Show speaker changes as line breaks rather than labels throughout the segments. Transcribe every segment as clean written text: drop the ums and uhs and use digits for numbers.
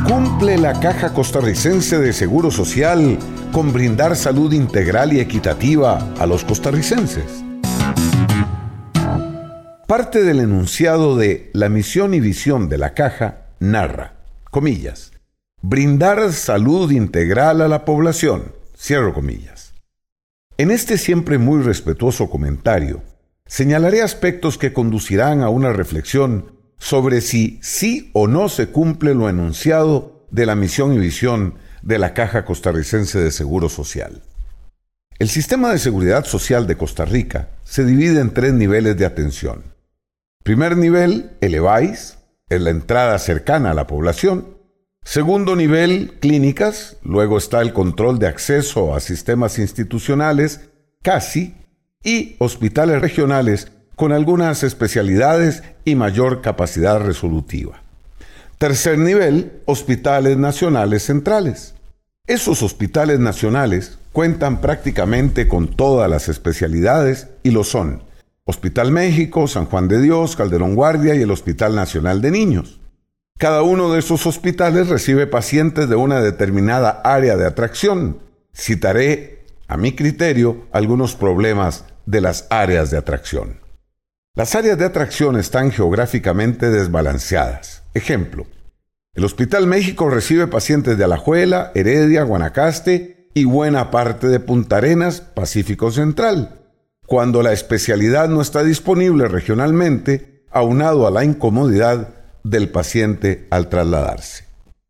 ¿Cumple la Caja Costarricense de Seguro Social con brindar salud integral y equitativa a los costarricenses? Parte del enunciado de la misión y visión de la Caja narra, comillas, brindar salud integral a la población, cierro comillas. En este siempre muy respetuoso comentario, señalaré aspectos que conducirán a una reflexión sobre si sí o no se cumple lo enunciado de la misión y visión de la Caja Costarricense de Seguro Social. El sistema de seguridad social de Costa Rica se divide en 3 niveles de atención. Primer nivel, el EVAIS, es la entrada cercana a la población. Segundo nivel, clínicas, luego está el control de acceso a sistemas institucionales, CASI, y hospitales regionales con algunas especialidades y mayor capacidad resolutiva. Tercer nivel, hospitales nacionales centrales. Esos hospitales nacionales cuentan prácticamente con todas las especialidades y lo son Hospital México, San Juan de Dios, Calderón Guardia y el Hospital Nacional de Niños. Cada uno de esos hospitales recibe pacientes de una determinada área de atracción. Citaré, a mi criterio, algunos problemas de las áreas de atracción. Las áreas de atracción están geográficamente desbalanceadas. Ejemplo, el Hospital México recibe pacientes de Alajuela, Heredia, Guanacaste y buena parte de Punta Arenas, Pacífico Central, cuando la especialidad no está disponible regionalmente, aunado a la incomodidad del paciente al trasladarse.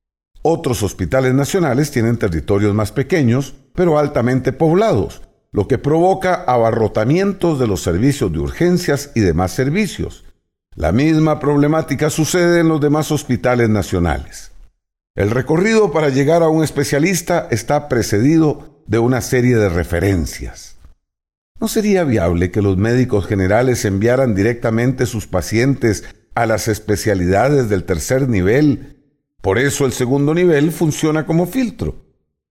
Otros hospitales nacionales tienen territorios más pequeños, pero altamente poblados, lo que provoca abarrotamientos de los servicios de urgencias y demás servicios. La misma problemática sucede en los demás hospitales nacionales. El recorrido para llegar a un especialista está precedido de una serie de referencias. ¿No sería viable que los médicos generales enviaran directamente sus pacientes a las especialidades del tercer nivel? Por eso el segundo nivel funciona como filtro.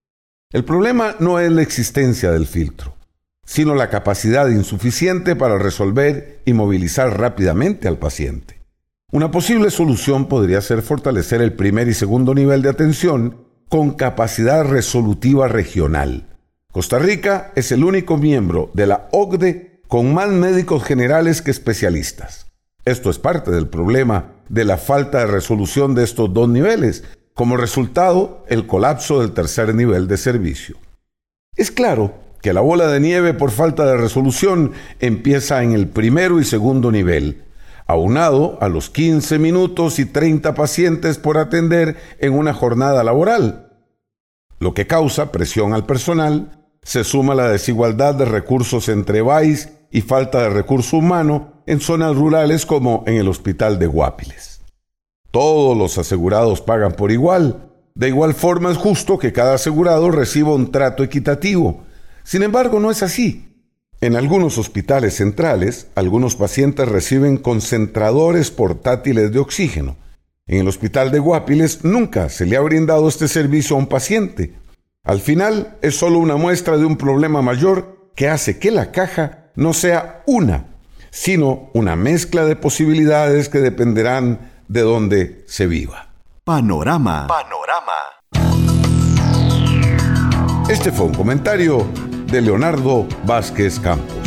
El problema no es la existencia del filtro, sino la capacidad insuficiente para resolver y movilizar rápidamente al paciente. Una posible solución podría ser fortalecer el primer y segundo nivel de atención con capacidad resolutiva regional. Costa Rica es el único miembro de la OCDE con más médicos generales que especialistas. Esto es parte del problema de la falta de resolución de estos 2 niveles, como resultado, el colapso del tercer nivel de servicio. Es claro que la bola de nieve por falta de resolución empieza en el primero y segundo nivel, aunado a los 15 minutos y 30 pacientes por atender en una jornada laboral, lo que causa presión al personal. Se suma la desigualdad de recursos entre EVAIS y falta de recurso humano en zonas rurales como en el Hospital de Guápiles. Todos los asegurados pagan por igual. De igual forma es justo que cada asegurado reciba un trato equitativo. Sin embargo, no es así. En algunos hospitales centrales, algunos pacientes reciben concentradores portátiles de oxígeno. En el Hospital de Guápiles nunca se le ha brindado este servicio a un paciente. Al final, es solo una muestra de un problema mayor que hace que la caja no sea una, sino una mezcla de posibilidades que dependerán de dónde se viva.
Panorama. Panorama.
Este fue un comentario de Leonardo Vázquez Campos.